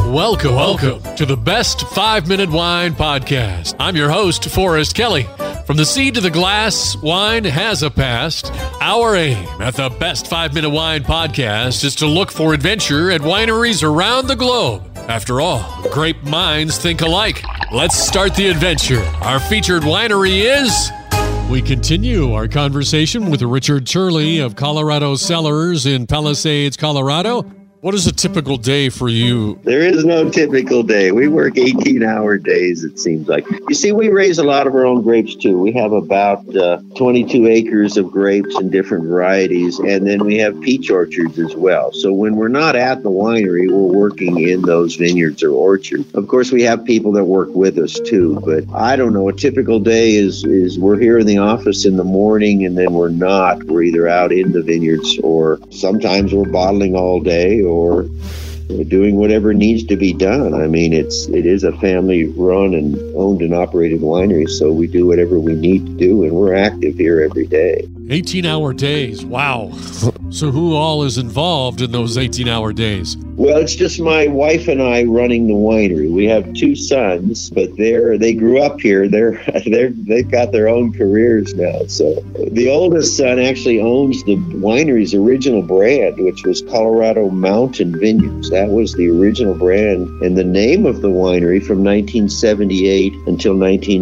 Welcome to the Best 5-Minute Wine Podcast. I'm your host, Forrest Kelly. From the seed to the glass, wine has a past. Our aim at the Best 5-Minute Wine Podcast is to look for adventure at wineries around the globe. After all, grape minds think alike. Let's start the adventure. Our featured winery is... We continue our conversation with Richard Turley of Colorado Cellars in Palisades, Colorado. What is a typical day for you? There is no typical day. We work 18-hour days, it seems like. You see, we raise a lot of our own grapes, too. We have about 22 acres of grapes in different varieties, and then we have peach orchards as well. So when we're not at the winery, we're working in those vineyards or orchards. Of course, we have people that work with us, too. But I don't know. A typical day is we're here in the office in the morning, and then we're not. We're either out in the vineyards, or sometimes we're bottling all day, or doing whatever needs to be done. I mean, it is a family-run and owned and operated winery, so we do whatever we need to do, and we're active here every day. 18-hour days. Wow. So who all is involved in those 18-hour days? Well, it's just my wife and I running the winery. We have two sons, but they grew up here. They've got their own careers now. So the oldest son actually owns the winery's original brand, which was Colorado Mountain Vineyards. That was the original brand and the name of the winery from 1978 until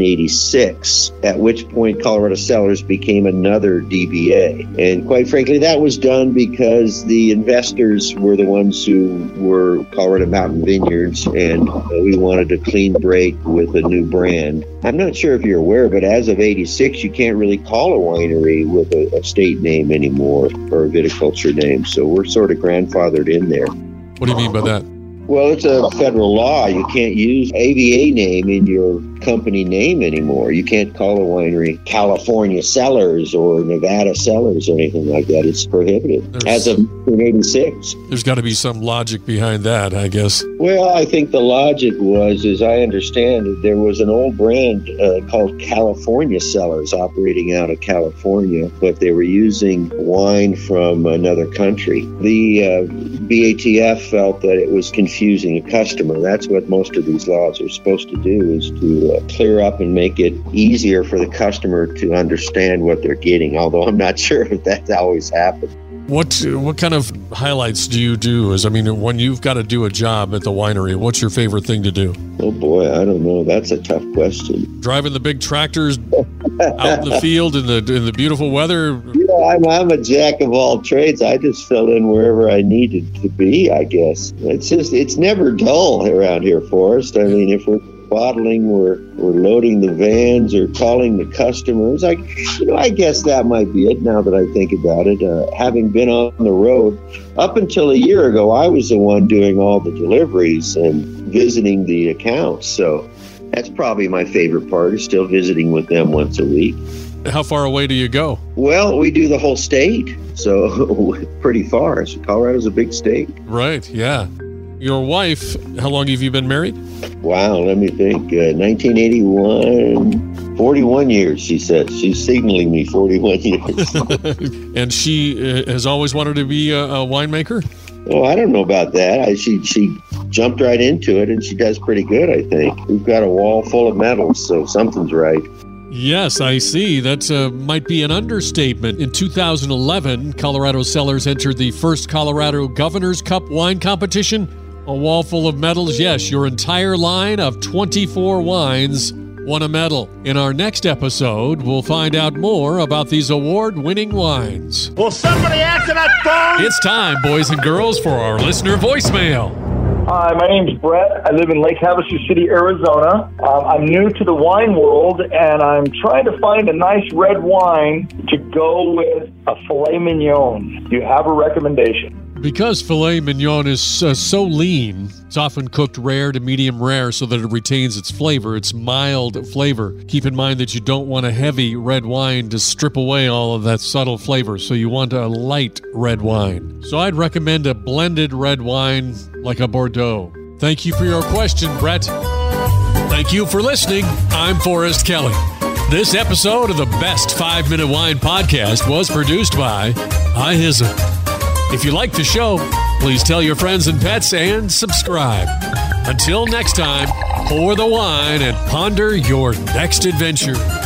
1986, at which point Colorado Cellars became another DBA. And quite frankly, that was done because the investors were the ones who were Colorado Mountain Vineyards, and we wanted a clean break with a new brand. I'm not sure if you're aware, but as of 86, you can't really call a winery with a state name anymore or a viticulture name. So we're sort of grandfathered in there. What do you mean by that? Well, it's a federal law. You can't use ABA name in your company name anymore. You can't call a winery California Cellars or Nevada Cellars or anything like that. It's prohibited as of 1986. There's got to be some logic behind that, I guess. Well, I think the logic was, as I understand it, there was an old brand called California Cellars operating out of California, but they were using wine from another country. The BATF felt that it was confusing a customer. That's what most of these laws are supposed to do, is to clear up and make it easier for the customer to understand what they're getting, although I'm not sure if that's always happened. What kind of highlights do you do? When you've got to do a job at the winery, what's your favorite thing to do? Oh boy, I don't know. That's a tough question. Driving the big tractors out in the field in the beautiful weather? I'm a jack of all trades. I just fill in wherever I needed to be, I guess. It's never dull around here, Forrest. I mean, if we're bottling, we're loading the vans or calling the customers. I guess that might be it now that I think about it. Having been on the road, up until a year ago, I was the one doing all the deliveries and visiting the accounts. So that's probably my favorite part, is still visiting with them once a week. How far away do you go? Well, we do the whole state, so pretty far. So Colorado's a big state. Right, yeah. Your wife, how long have you been married? Wow, let me think. 1981, 41 years, she says. She's signaling me 41 years. And she has always wanted to be a winemaker? Oh, I don't know about that. She jumped right into it, and she does pretty good, I think. We've got a wall full of medals, so something's right. Yes, I see. That might be an understatement. In 2011, Colorado Cellars entered the first Colorado Governor's Cup wine competition. A wall full of medals. Yes, your entire line of 24 wines won a medal. In our next episode, we'll find out more about these award-winning wines. Will somebody answer that phone? It's time, boys and girls, for our listener voicemail. Hi, my name's Brett. I live in Lake Havasu City, Arizona. I'm new to the wine world, and I'm trying to find a nice red wine to go with a filet mignon. Do you have a recommendation? Because filet mignon is so lean, it's often cooked rare to medium rare so that it retains its flavor, its mild flavor. Keep in mind that you don't want a heavy red wine to strip away all of that subtle flavor, so you want a light red wine. So I'd recommend a blended red wine like a Bordeaux. Thank you for your question, Brett. Thank you for listening. I'm Forrest Kelly. This episode of the Best 5-Minute Wine Podcast was produced by iHizzle. If you like the show, please tell your friends and pets and subscribe. Until next time, pour the wine and ponder your next adventure.